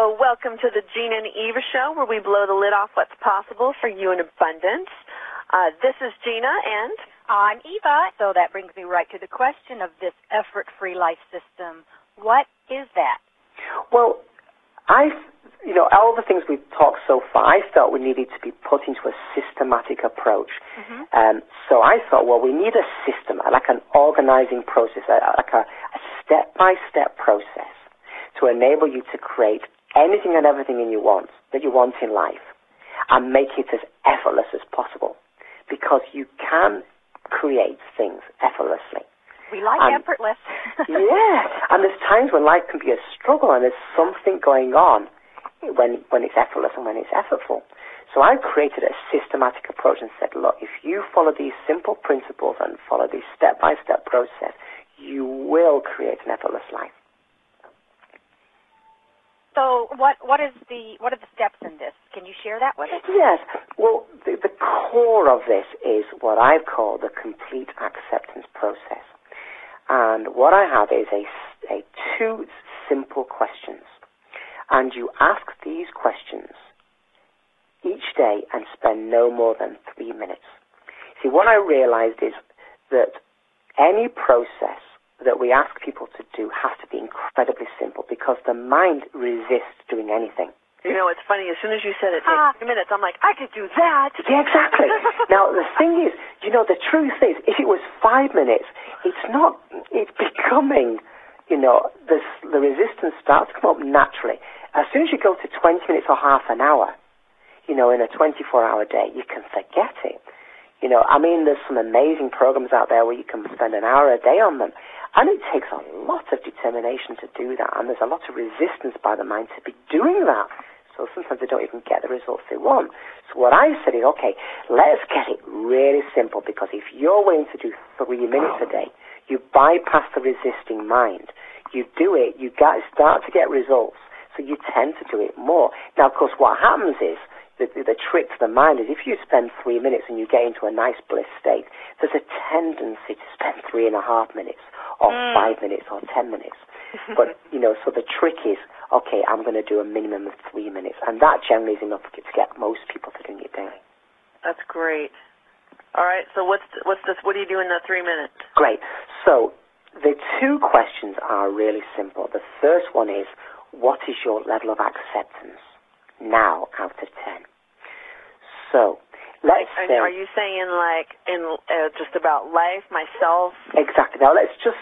So welcome to the Gina and Eva Show, where we blow the lid off what's possible for you in abundance. This is Gina, and I'm Eva. So that brings me right to the question of this effort-free life system. What is that? Well, all the things we've talked so far, I felt we needed to be put into a systematic approach. So I thought, well, we need a system, like an organizing process, like a step-by-step process to enable you to create anything and everything that you want in life and make it as effortless as possible, because you can create things effortlessly. We like effortless. Yeah, and there's times when life can be a struggle and there's something going on when it's effortless and when it's effortful. So I created a systematic approach and said, look, if you follow these simple principles and follow this step-by-step process, you will create an effortless life. So what are the steps in this? Can you share that with us? Yes. Well, the core of this is what I call the complete acceptance process. And what I have is a two simple questions. And you ask these questions each day and spend no more than 3 minutes. See, what I realized is that any process that we ask people to do has to be incredibly simple, because the mind resists doing anything. You know, it's funny, as soon as you said it takes 3 minutes, I'm like, I could do that. Yeah, exactly. Now, the thing is, the truth is, if it was 5 minutes, it's becoming, the resistance starts to come up naturally. As soon as you go to 20 minutes or half an hour, in a 24-hour day, you can forget it. There's some amazing programs out there where you can spend an hour a day on them. And it takes a lot of determination to do that. And there's a lot of resistance by the mind to be doing that. So sometimes they don't even get the results they want. So what I said is, okay, let's get it really simple, because if you're willing to do 3 minutes a day, you bypass the resisting mind. You do it, you start to get results, so you tend to do it more. Now, of course, what happens is, the trick to the mind is, if you spend 3 minutes and you get into a nice bliss state, there's a tendency to spend 3.5 minutes or 5 minutes or 10 minutes. But, so the trick is, okay, I'm going to do a minimum of 3 minutes. And that generally is enough to get most people to doing it daily. That's great. All right, so what's this? What do you do in the 3 minutes? Great. So the two questions are really simple. The first one is, what is your level of acceptance now out of 10? So let's say... Are you saying just about life, myself? Exactly. Now let's just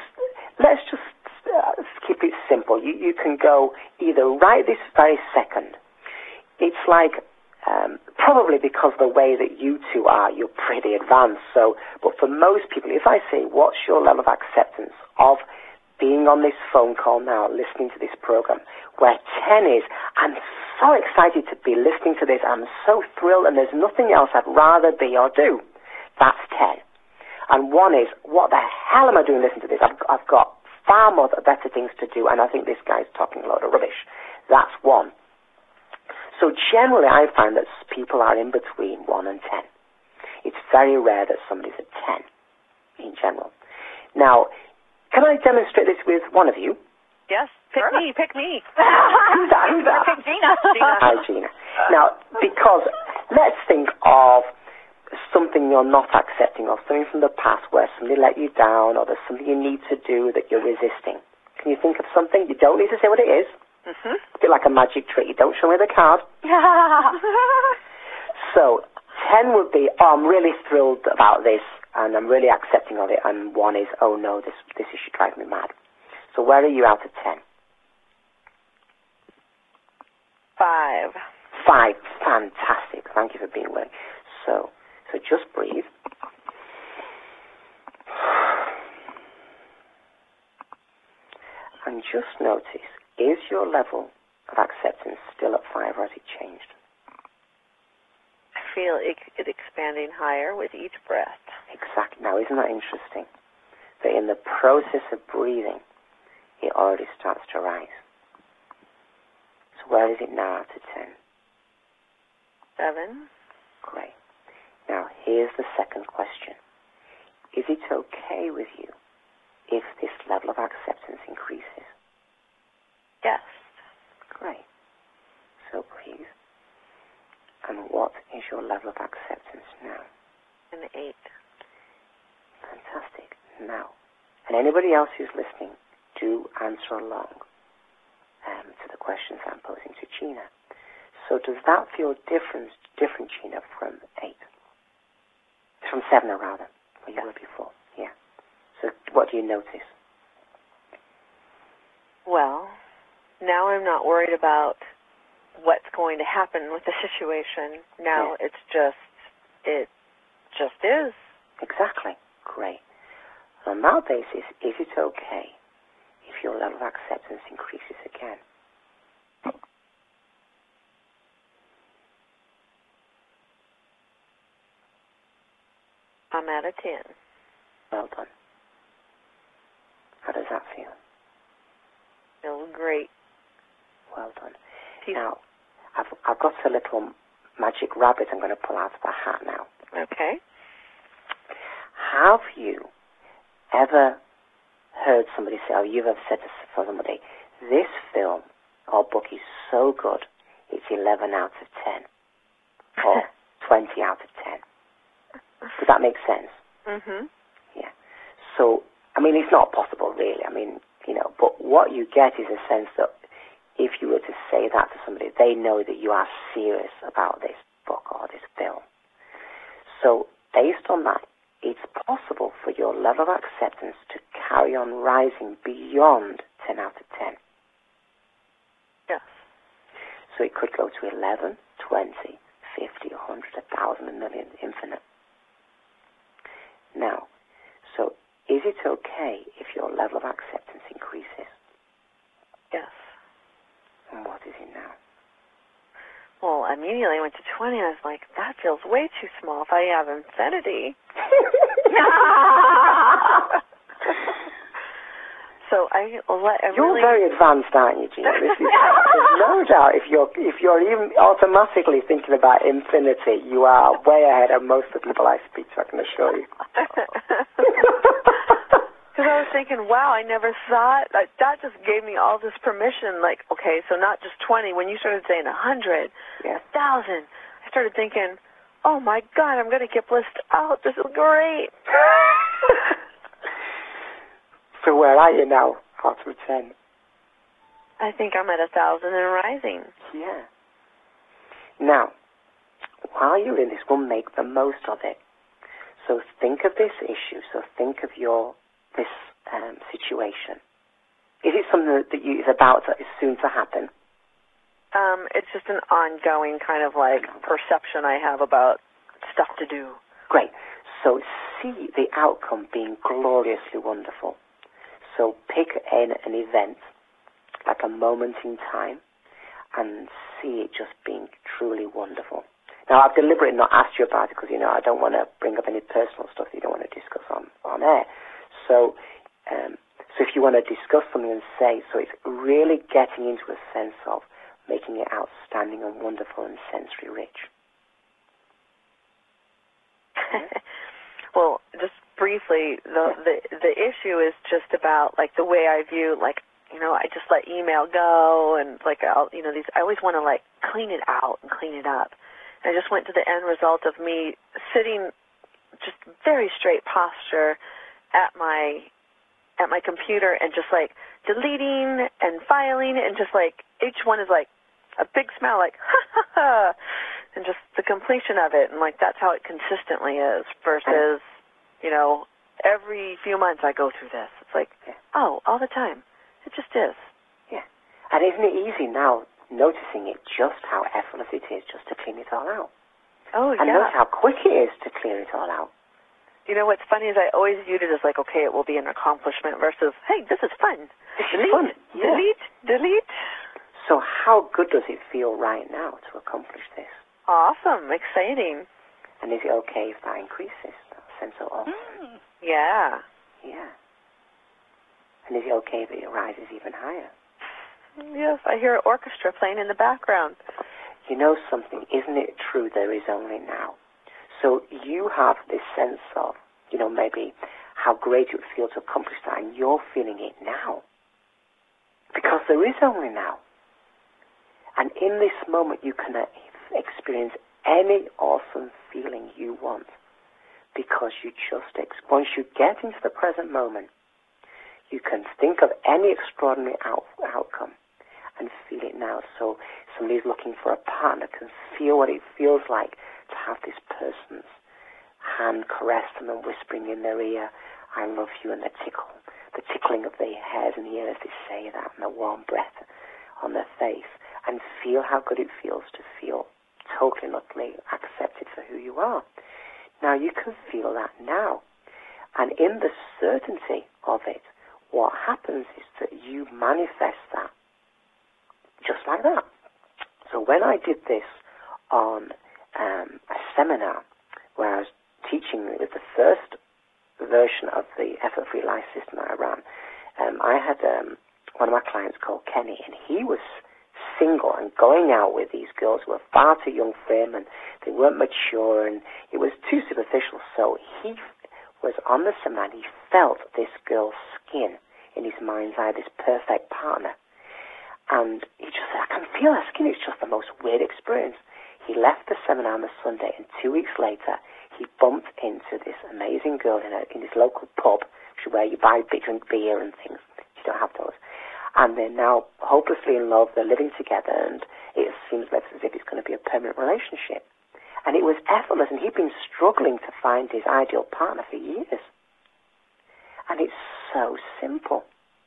keep it simple. You can go either right this very second. It's like, probably because the way that you two are, you're pretty advanced. But for most people, if I say, what's your level of acceptance of being on this phone call now, listening to this program, where 10 is, I'm so excited to be listening to this, I'm so thrilled, and there's nothing else I'd rather be or do. That's 10. And 1 is, what the hell am I doing listening to this? I've got far more better things to do, and I think this guy's talking a load of rubbish. That's 1. So generally, I find that people are in between 1 and 10. It's very rare that somebody's at 10, in general. Now, can I demonstrate this with one of you? Yes, pick me. Who's that? Pick Gina. Hi, Gina. Now, because let's think of something you're not accepting, or something from the past where somebody let you down, or there's something you need to do that you're resisting. Can you think of something? You don't need to say what it is. Mm-hmm. A bit like a magic trick. You don't show me the card. So 10 would be, I'm really thrilled about this, and I'm really accepting of it. And 1 is, oh no, this issue drives me mad. So where are you out of 10? 5. 5. Fantastic. Thank you for being willing. So just breathe. And just notice, is your level of acceptance still at 5, or has it changed? I feel it expanding higher with each breath. Exactly. Now, isn't that interesting? That in the process of breathing, it already starts to rise. So where is it now out of 10? 7. Great. Now, here's the second question. Is it okay with you if this level of acceptance increases? Yes. Great. is your level of acceptance now? An 8. Fantastic. Now, and anybody else who's listening, do answer along to the questions I'm posing to Gina. So does that feel different, Gina, from 8? From 7, rather, where you were before. Yeah. So what do you notice? Well, now I'm not worried about what's going to happen with the situation. Now it just is. Exactly. Great. On that basis, is it okay if your level of acceptance increases again? I'm at a 10. Well done. How does that feel? Feels great. Well done. Now, I've got a little magic rabbit I'm going to pull out of the hat now. Okay. Have you ever heard somebody say, or you've ever said to somebody, this film or book is so good, it's 11 out of 10, or 20 out of 10? Does that make sense? Mm-hmm. Yeah. So, I mean, it's not possible, really. I mean, but what you get is a sense that if you were to say that to somebody, they know that you are serious about this book or this film. So, based on that, it's possible for your level of acceptance to carry on rising beyond 10 out of 10. Yes. So it could go to 11, 20, 50, 100, 1,000, a million, infinite. Now, so is it okay if your level of acceptance increases? Yes. And what is it now? Well, immediately I went to 20 and I was like, that feels way too small if I have infinity. So You're very advanced, aren't you, Gina? There's no doubt if you're even automatically thinking about infinity, you are way ahead of most of the people I speak to, I can assure you. Because I was thinking, wow, I never thought, that just gave me all this permission, like, okay, so not just 20. When you started saying 100, 1,000, I started thinking, oh my God, I'm going to get blissed out. This is great. So where are you now, out of 10? I think I'm at 1,000 and rising. Yeah. Now, while you're in this, we'll make the most of it. So think of this issue. So think of this situation. Is it something that is soon to happen? It's just an ongoing kind of like perception I have about stuff to do. Great. So see the outcome being gloriously wonderful. So pick an event, like a moment in time, and see it just being truly wonderful. Now, I've deliberately not asked you about it because, I don't want to bring up any personal stuff that you don't want to discuss on air. So if you want to discuss something and say, so it's really getting into a sense of making it outstanding and wonderful and sensory rich. Well, just briefly, the issue is just about like the way I view, like, I just let email go, and like I always want to like clean it out and clean it up. And I just went to the end result of me sitting just very straight posture at my computer and just like deleting and filing, and just like each one is like a big smile, like ha ha ha, and just the completion of it, and like that's how it consistently is. Versus, every few months I go through this. It's like, all the time. It just is. Yeah, and isn't it easy now noticing it just how effortless it is just to clean it all out? Oh yeah. And notice how quick it is to clear it all out. What's funny is I always viewed it as like, okay, it will be an accomplishment versus, hey, this is fun. Delete, fun. Yeah. delete. So how good does it feel right now to accomplish this? Awesome, exciting. And is it okay if that increases, that sense of awesome? Yeah. Yeah. And is it okay if it rises even higher? Yes, I hear an orchestra playing in the background. You know something, isn't it true there is only now? So you have this sense of, maybe how great it would feel to accomplish that, and you're feeling it now. Because there is only now. And in this moment, you can experience any awesome feeling you want, because you just, once you get into the present moment, you can think of any extraordinary outcome and feel it now. So somebody's looking for a partner can feel what it feels like to have this person's hand caress them and whispering in their ear, I love you, and the tickling of their hairs in the ear as they say that, and the warm breath on their face, and feel how good it feels to feel totally and utterly accepted for who you are. Now you can feel that now. And in the certainty of it, what happens is that you manifest that just like that. So when I did this on a seminar where I was teaching, it was the first version of the Effort-Free Life System that I ran, I had one of my clients called Kenny, and he was single and going out with these girls who were far too young for him, and they weren't mature, and it was too superficial. So he was on the seminar, and he felt this girl's skin in his mind's eye, this perfect partner. And he just said, I can feel her skin. It's just the most weird experience. He left the seminar on the Sunday, and 2 weeks later, he bumped into this amazing girl in his local pub, where you drink beer and things. You don't have those. And they're now hopelessly in love. They're living together, and it seems as if it's going to be a permanent relationship. And it was effortless, and he'd been struggling to find his ideal partner for years. And it's so simple.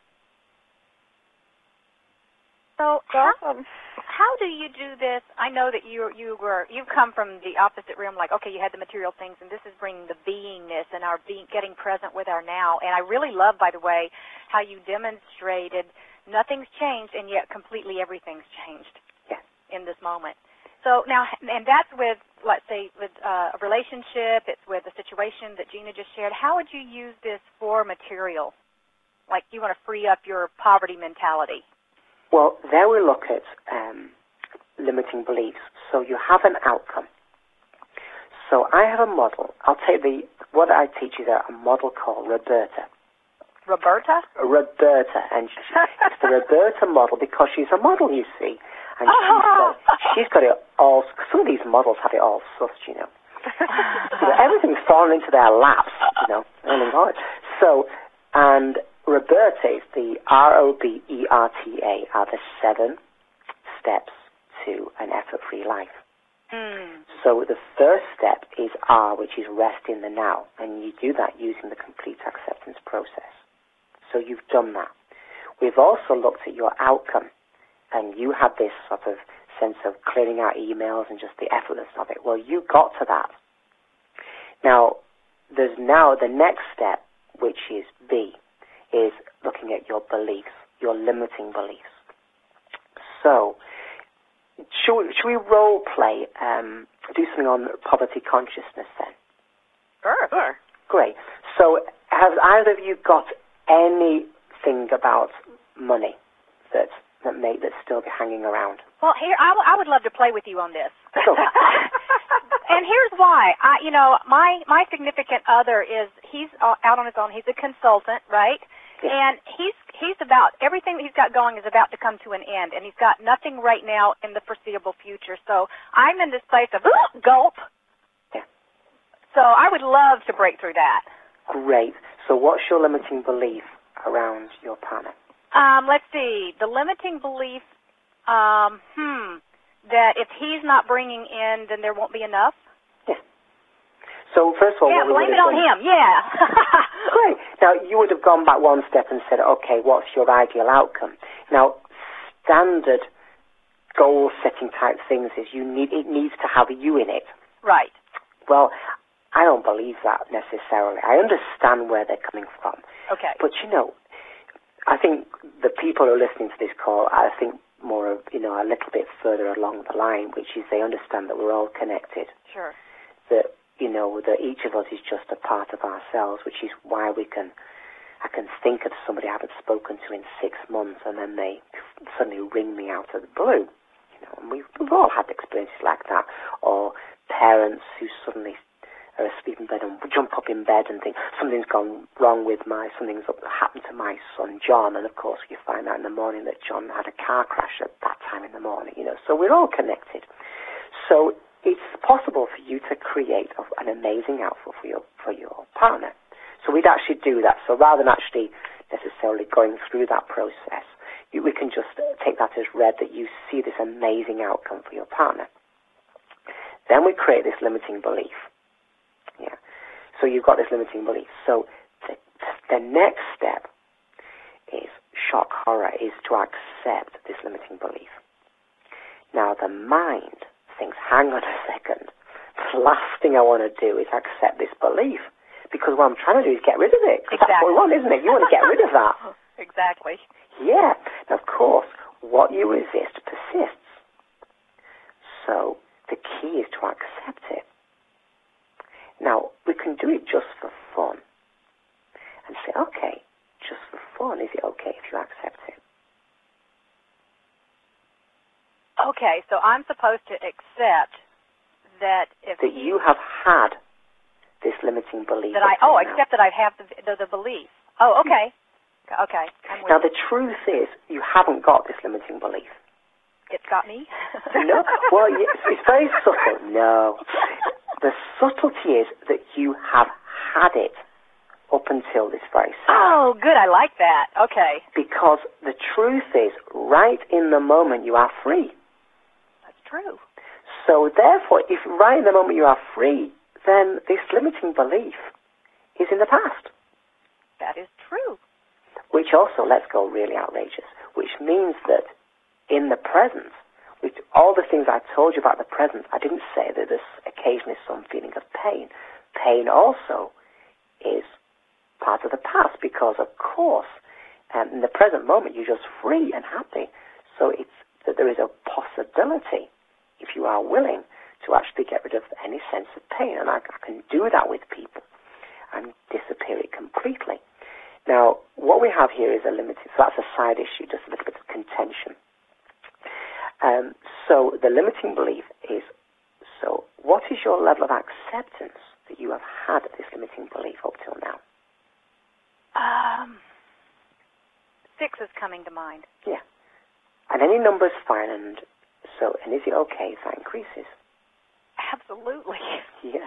So how do you do this? I know that you've come from the opposite realm, like, okay, you had the material things, and this is bringing the beingness and our getting present with our now. And I really love, by the way, how you demonstrated nothing's changed, and yet completely everything's changed in this moment. So now, and that's with, let's say, with a relationship, it's with a situation that Gina just shared. How would you use this for material? Like you want to free up your poverty mentality. Well, there we look at limiting beliefs. So you have an outcome. So I have a model. I'll take what I teach is a model called Roberta. Roberta? Roberta, and it's the Roberta model because she's a model, you see. And she's got it all, some of these models have it all sussed, you know. Everything's fallen into their laps, you know. So, and Roberta is the ROBERTA are the 7 steps to an effort-free life. So the first step is R, which is rest in the now, and you do that using the complete acceptance process. So you've done that. We've also looked at your outcome, and you had this sort of sense of clearing out emails and just the effortlessness of it. Well, you got to that. Now, there's now the next step, which is B, is looking at your beliefs, your limiting beliefs. So, should we role play, do something on poverty consciousness then? Sure. Great. So, have either of you got anything about money that's still hanging around? Well, here I would love to play with you on this. Sure. And here's why. My significant other he's out on his own. He's a consultant, right? Yeah. And he's about everything that he's got going is about to come to an end, and he's got nothing right now in the foreseeable future. So I'm in this place of gulp. Yeah. So I would love to break through that. Great. So what's your limiting belief around your partner? Let's see. The limiting belief, that if he's not bringing in, then there won't be enough. Yeah. So first of all, blame it on him. Yeah. Great. Now you would have gone back one step and said, okay, what's your ideal outcome? Now, standard goal-setting type things is it needs to have you in it. Right. Well, I don't believe that necessarily. I understand where they're coming from. Okay. But I think the people who are listening to this call, I think more of, a little bit further along the line, which is they understand that we're all connected. Sure. That, that each of us is just a part of ourselves, which is why I can think of somebody I haven't spoken to in 6 months, and then they suddenly ring me out of the blue. And we've all had experiences like that. Or parents who suddenly are asleep in bed and jump up in bed and think something's gone wrong with something's happened to my son John, and of course you find out in the morning that John had a car crash at that time in the morning. So we're all connected. So it's possible for you to create an amazing outfit for your partner. So we'd actually do that. So rather than actually necessarily going through that process, we can just take that as read that you see this amazing outcome for your partner. Then we create this limiting belief. Yeah. So you've got this limiting belief. So the next step is shock horror, is to accept this limiting belief. Now the mind thinks, hang on a second, the last thing I want to do is accept this belief, because what I'm trying to do is get rid of it. Exactly. That's what we want, isn't it? You want to get rid of that. Exactly. Yeah. Now, of course, what you resist persists. So the key is to accept it. Now, we can do it just for fun and say, okay, just for fun, is it okay if you accept it? Okay, so I'm supposed to accept that that you have had this limiting belief. Accept that I have the belief. Oh, okay. Okay. Now, the truth is, you haven't got this limiting belief. It's got me? No. Well, it's very subtle. No. The subtlety is that you have had it up until this very second. Oh, good. I like that. Okay. Because the truth is, right in the moment, you are free. That's true. So, therefore, if right in the moment you are free, then this limiting belief is in the past. That is true. Which also, let's go really outrageous, which means that in the present, with all the things I told you about the present, I didn't say that there's occasionally some feeling of pain. Pain also is part of the past because, of course, in the present moment, you're just free and happy. So it's that there is a possibility, if you are willing, to actually get rid of any sense of pain. And I can do that with people and disappear it completely. Now, what we have here is a limited, so that's a side issue, just a little bit of contention. So the limiting belief is, so what is your level of acceptance that you have had this limiting belief up till now? 6 is coming to mind. Yeah. And any number is fine, and is it okay if that increases? Absolutely. Yeah.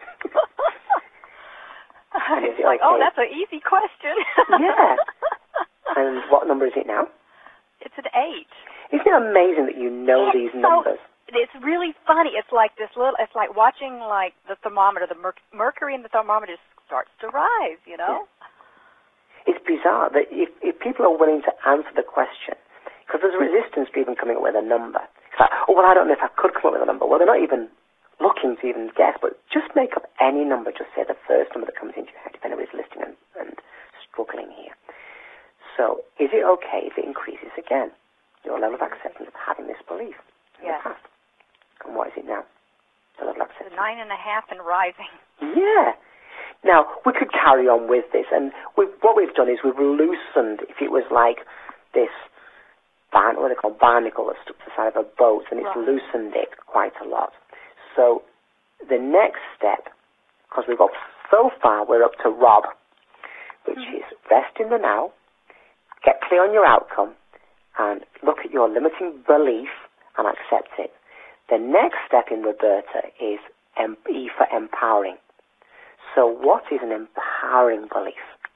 It's like, okay? Oh, that's an easy question. Yeah. And what number is it now? It's an 8. Isn't it amazing that you know these numbers? It's really funny. It's like this little. It's like watching like the thermometer. The mercury in the thermometer starts to rise. You know. Yeah. It's bizarre that if people are willing to answer the question, because there's resistance to even coming up with a number. It's like, oh well, I don't know if I could come up with a number. Well, they're not even looking to even guess, but just make up any number. Just say the first number that comes into your head if anybody's listening and struggling here. So, is it okay if it increases again? Your level of acceptance of having this belief in the past. And what is it now? The level of acceptance. 9.5 and rising. Yeah. Now, we could carry on with this, and what we've done is we've loosened, if it was like this what they call barnacle that stuck to the side of a boat, and it's loosened it quite a lot. So the next step, because we've got so far, we're up to Rob, which is rest in the now, get clear on your outcome, and look at your limiting belief and accept it. The next step in Roberta is E for empowering. So what is an empowering belief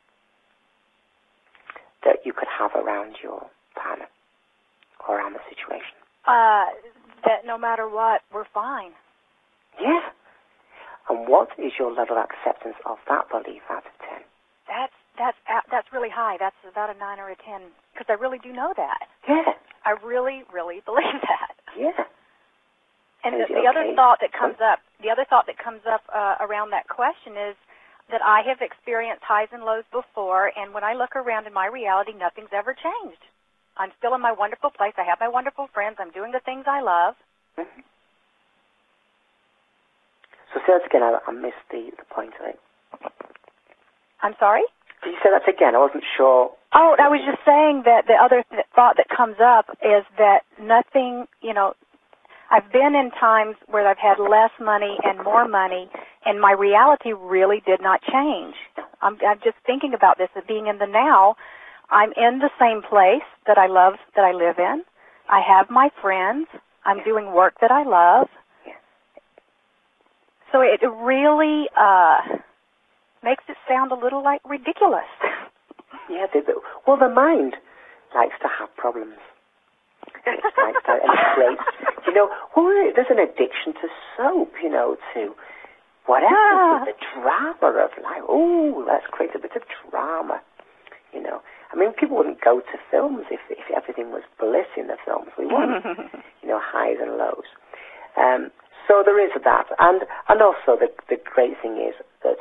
that you could have around your partner or around the situation? That no matter what, we're fine. Yeah. And what is your level of acceptance of that belief out of 10? That's really high. That's about a 9 or a 10, because I really do know that. Yeah. I really, really believe that. Yeah. And the other thought that comes up, around that question is that I have experienced highs and lows before, and when I look around in my reality, nothing's ever changed. I'm still in my wonderful place. I have my wonderful friends. I'm doing the things I love. Mm-hmm. So say that again. I missed the point of it. I'm sorry? Did you say that again? I wasn't sure. Oh, I was just saying that the other thought that comes up is that nothing, I've been in times where I've had less money and more money, and my reality really did not change. I'm just thinking about this, as being in the now. I'm in the same place that I love, that I live in. I have my friends. I'm doing work that I love. So it really makes it sound a little like ridiculous. Yeah, well, the mind likes to have problems. It likes to, and it creates, well, there's an addiction to soap, to whatever, the drama of life. Oh, let's create a bit of drama, I mean, people wouldn't go to films if everything was bliss in the films. We want, highs and lows. So there is that. And also the great thing is that,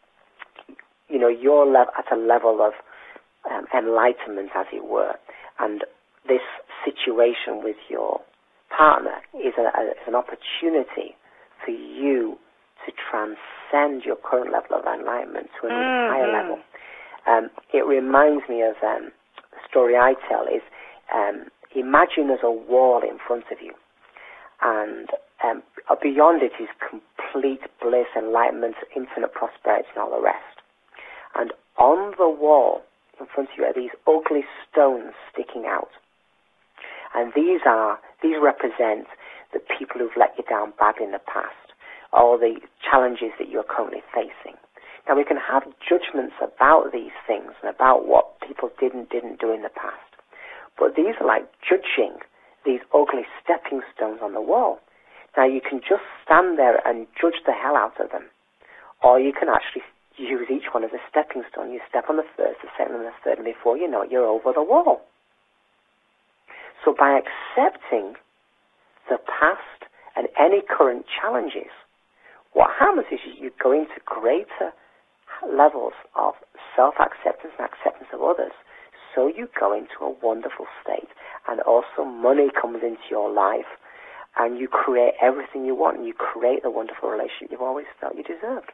you're at a level of enlightenment, as it were, and this situation with your partner is an opportunity for you to transcend your current level of enlightenment to another higher level. It reminds me of the story I tell is, imagine there's a wall in front of you, and beyond it is complete bliss, enlightenment, infinite prosperity, and all the rest. And on the wall in front of you are these ugly stones sticking out. And these represent the people who've let you down badly in the past, all the challenges that you're currently facing. Now, we can have judgments about these things and about what people didn't do in the past. But these are like judging these ugly stepping stones on the wall. Now, you can just stand there and judge the hell out of them. Or you can actually use each one as a stepping stone. You step on the first, the second, and the third, and before you know it, you're over the wall. So by accepting the past and any current challenges, what happens is you go into greater levels of self-acceptance and acceptance of others. So you go into a wonderful state, and also money comes into your life, and you create everything you want, and you create the wonderful relationship you've always felt you deserved.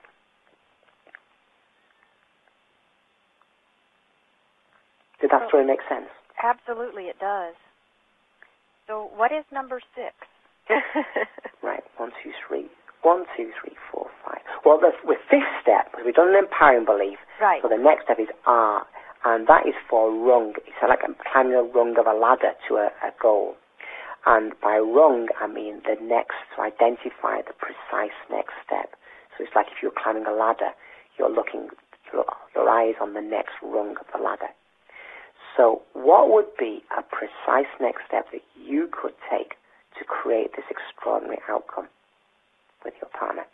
Did that story make sense? Absolutely, it does. So what is number 6? Right, 1, 2, 3. 1, 2, 3, 4, 5. Well, with fifth step, because we've done an empowering belief, right. So the next step is R, and that is for rung. It's like climbing a rung of a ladder to a goal. And by rung, I mean the next, to identify the precise next step. So it's like if you're climbing a ladder, you're looking, your eyes on the next rung of the ladder. So what would be a precise next step that you could take to create this extraordinary outcome with your partner?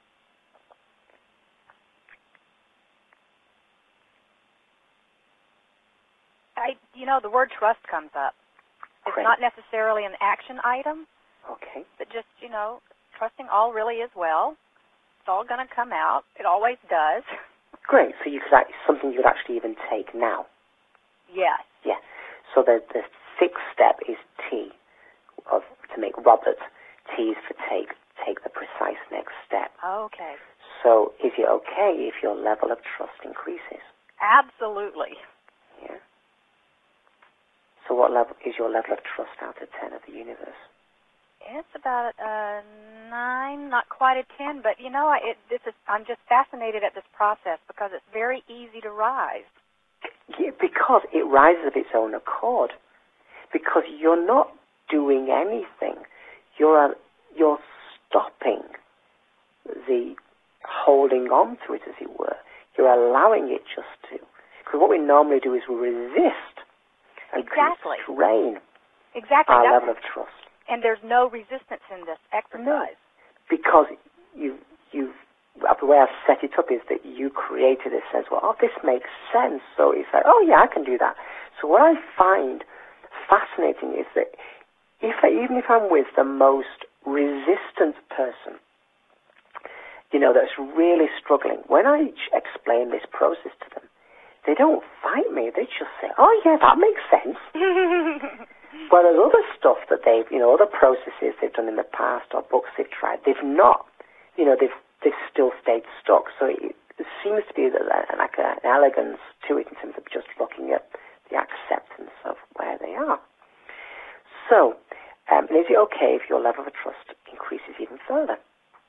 The word trust comes up. It's Great. not necessarily an action item. Okay. But just, trusting all really is well. It's all going to come out. It always does. Great. So something you could actually even take now. Yes. Yeah. So the sixth step is T, to make Robert. T is for take the precise next step. Okay. So is it okay if your level of trust increases? Absolutely. Yeah. So what level is your level of trust out of 10 of the universe? It's about a 9, not quite a 10, but I'm just fascinated at this process because it's very easy to rise. Yeah, because it rises of its own accord. Because you're not doing anything. You're stopping the holding on to it, as it were. You're allowing it just to. Because what we normally do is we resist and constrain our level of trust. And there's no resistance in this exercise. No, because the way I've set it up is that you created a sense, this makes sense. So it's like, I can do that. So what I find fascinating is that even if I'm with the most resistant person, that's really struggling, when I explain this process to them, they don't fight me. They just say, that makes sense. Whereas other stuff that other processes they've done in the past or books they've tried, they've not, they've still stayed stuck. So it seems to be like an elegance to it in terms of just looking at the acceptance of where they are. So, is it okay if your level of trust increases even further?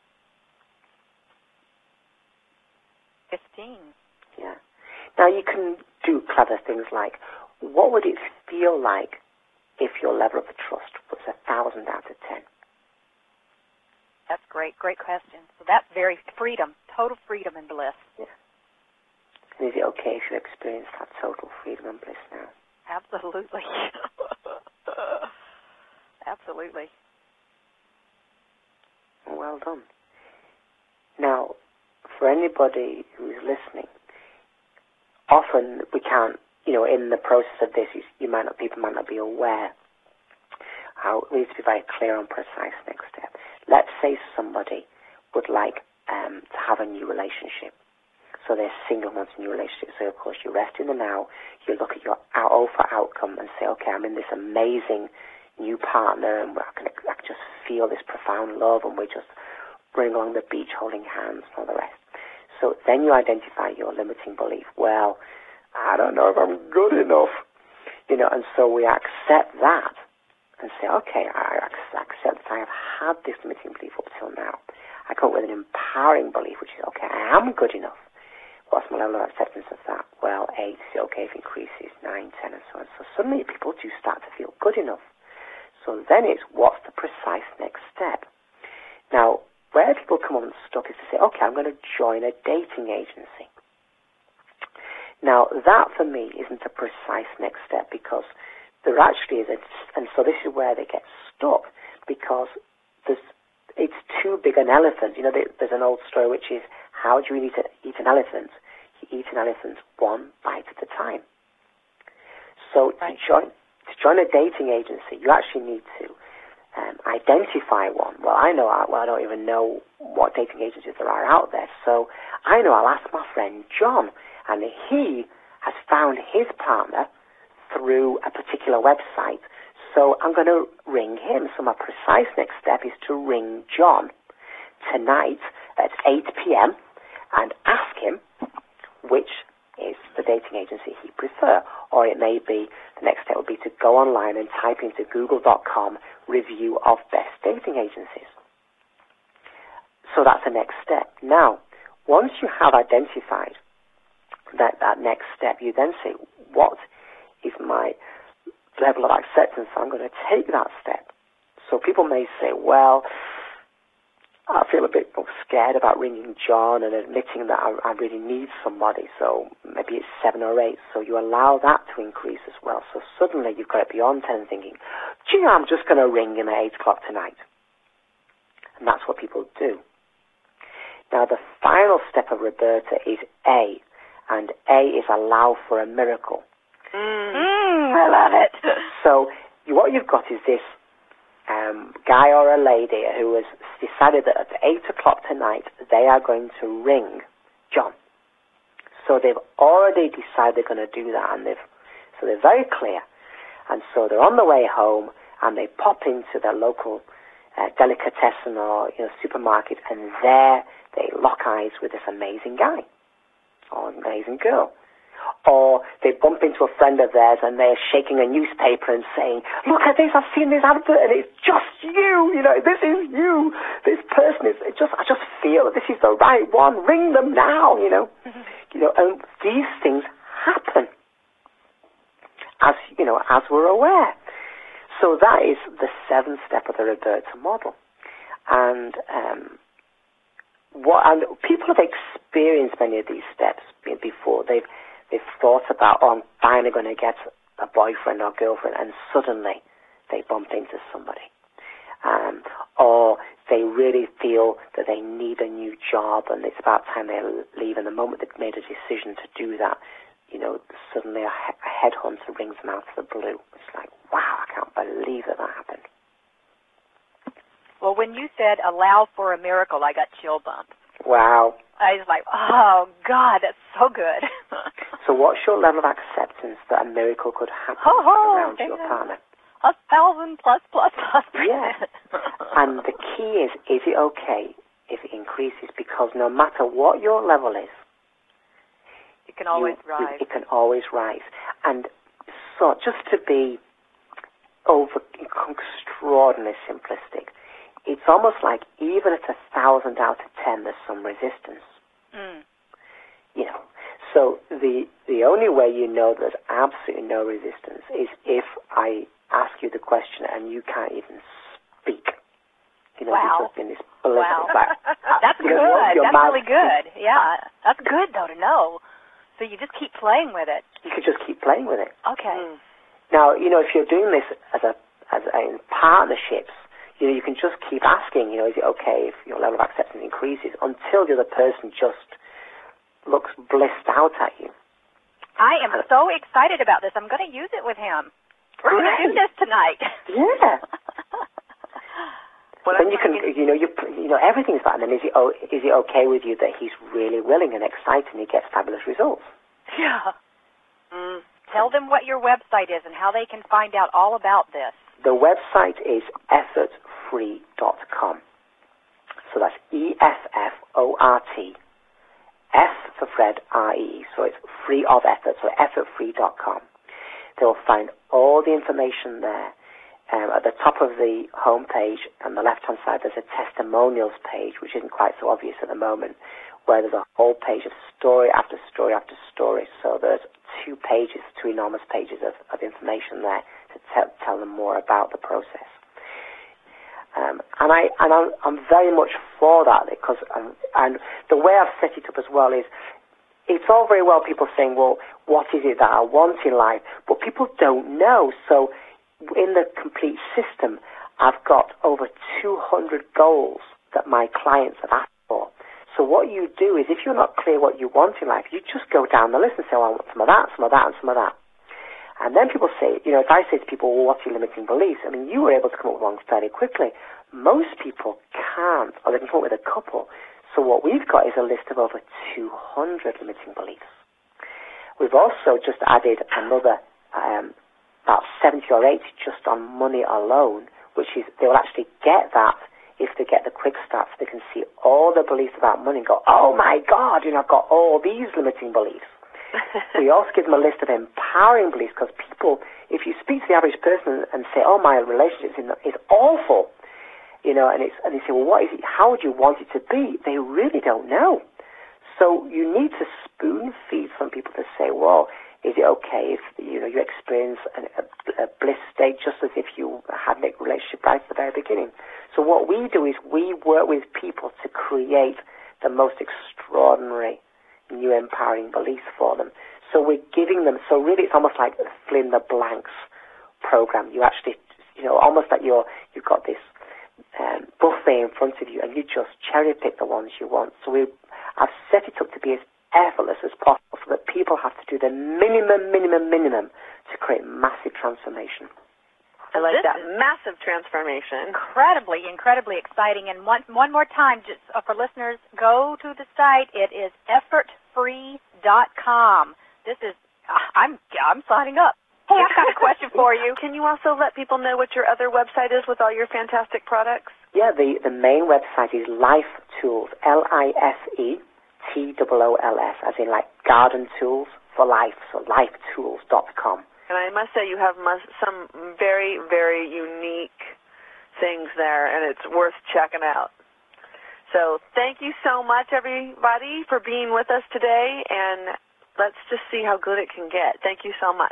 15. Yeah. Now you can do clever things like, what would it feel like if your level of trust was 1,000 out of 10? That's great. great question. So that's very freedom, total freedom and bliss. Yeah. And is it okay if you experience that total freedom and bliss now? Absolutely. Absolutely. Well done. Now, for anybody who's listening, often we can't, in the process of this, people might not be aware how we need to be very clear on precise next step. Let's say somebody would like to have a new relationship. So they're single, wants a new relationship. So, of course, you rest in the now. You look at your offer outcome and say, okay, I'm in this amazing new partner, and I can just feel this profound love, and we're just running along the beach holding hands and all the rest. So then you identify your limiting belief. Well, I don't know if I'm good enough. And so we accept that and say, okay, I accept that I have had this limiting belief up till now. I come up with an empowering belief, which is, okay, I am good enough. What's my level of acceptance of that? Well, 8 is okay if it increases, 9, 10, and so on. So suddenly people do start to feel good enough. So then it's, what's the precise next step? Now, where people come unstuck is to say, okay, I'm going to join a dating agency. Now, that for me isn't a precise next step, because there actually is and so this is where they get stuck, because it's too big an elephant. There's an old story which is, how do you eat an elephant? You eat an elephant one bite at a time. So right. to join a dating agency, you actually need to identify one. Well, I don't even know what dating agencies there are out there. So I know I'll ask my friend John, and he has found his partner through a particular website. So I'm going to ring him. So my precise next step is to ring John tonight at 8 p.m. and ask him which is the dating agency he prefers. Or it may be, the next step would be to go online and type into google.com review of best dating agencies. So that's the next step. Now, once you have identified that next step, you then say, what is my level of acceptance? I'm going to take that step. So people may say, well, I feel a bit scared about ringing John and admitting that I really need somebody, so maybe it's 7 or 8, so you allow that to increase as well. So suddenly you've got it beyond 10 thinking, gee, I'm just going to ring him at 8 o'clock tonight. And that's what people do. Now the final step of Roberta is A, and A is allow for a miracle. I love it. So what you've got is this guy or a lady who has decided that at 8 o'clock tonight they are going to ring John. So they've already decided they're going to do that, and so they're very clear. And so they're on the way home, and they pop into their local delicatessen or supermarket, and there they lock eyes with this amazing guy or amazing girl. Or they bump into a friend of theirs and they're shaking a newspaper and saying, look at this, I've seen this advert and it's just you, this is you. This person I just feel that this is the right one. Ring them now, and these things happen as we're aware. So that is the 7th step of the Roberta model. And people have experienced many of these steps before. They've thought about, I'm finally going to get a boyfriend or girlfriend, and suddenly they bump into somebody. Or they really feel that they need a new job, and it's about time they leave. And the moment they've made a decision to do that, suddenly a headhunter rings them out of the blue. It's like, wow, I can't believe that happened. Well, when you said allow for a miracle, I got chill bumps. Wow. I was like, oh, God, that's so good. So what's your level of acceptance that a miracle could happen around your partner? 1,000 plus. Yeah. And the key is it okay if it increases? Because no matter what your level is, it can always rise. It can always rise. And so just to be extraordinarily simplistic, it's almost like even at 1,000 out of 10, there's some resistance. So the only way you know there's absolutely no resistance is if I ask you the question and you can't even speak. Wow. You've just been this Wow. That's good. That's really good. Yeah. That's good, though, to know. So you just keep playing with it. You could just keep playing with it. Okay. Now, if you're doing this as in partnerships, you can just keep asking, is it okay if your level of acceptance increases until the other person just looks blissed out at you. I am so excited about this. I'm going to use it with him. We're going to do this tonight. Yeah. Then you can, everything's fine. And is it okay with you that he's really willing and excited and he gets fabulous results? Yeah. Tell them what your website is and how they can find out all about this. The website is effortfree.com. So that's EFFORT. F for Fred, R-E. So it's free of effort, so effortfree.com. They'll find all the information there. At the top of the home page, on the left-hand side, there's a testimonials page, which isn't quite so obvious at the moment, where there's a whole page of story after story after story. So there's two enormous pages of information there to tell them more about the process. And I'm very much for that, because and the way I've set it up as well is, it's all very well people saying, well, what is it that I want in life? But people don't know. So in the complete system, I've got over 200 goals that my clients have asked for. So what you do is, if you're not clear what you want in life, you just go down the list and say, well, I want some of that, some of that, and some of that. And then people say, if I say to people, well, what's your limiting beliefs? I mean, you were able to come up with one fairly quickly. Most people can't, or they can come up with a couple. So what we've got is a list of over 200 limiting beliefs. We've also just added another about 70 or 80 just on money alone, which is, they will actually get that if they get the quick start, so they can see all the beliefs about money and go, oh my God, I've got all these limiting beliefs. We also give them a list of empowering beliefs, because people, if you speak to the average person and say, oh, my relationship is awful, and they say, well, what is it? How would you want it to be? They really don't know. So you need to spoon feed some people to say, well, is it okay if you experience a bliss state just as if you had a relationship right at the very beginning? So what we do is we work with people to create the most extraordinary new empowering beliefs for them. So we're giving them, so really it's almost like a fill in the blanks program. You actually, almost like you've got this buffet in front of you, and you just cherry pick the ones you want. So I've set it up to be as effortless as possible, so that people have to do the minimum to create massive transformation. I like that. Massive transformation. Incredibly exciting. And one more time, just for listeners, go to the site. It is effortfree.com. This is, I'm signing up. Hey, I've got a question for you. Can you also let people know what your other website is with all your fantastic products? Yeah, the main website is Life Tools, LIFETOOLS, as in like garden tools for life, so lifetools.com. And I must say you have some very, very unique things there, and it's worth checking out. So thank you so much, everybody, for being with us today, and let's just see how good it can get. Thank you so much.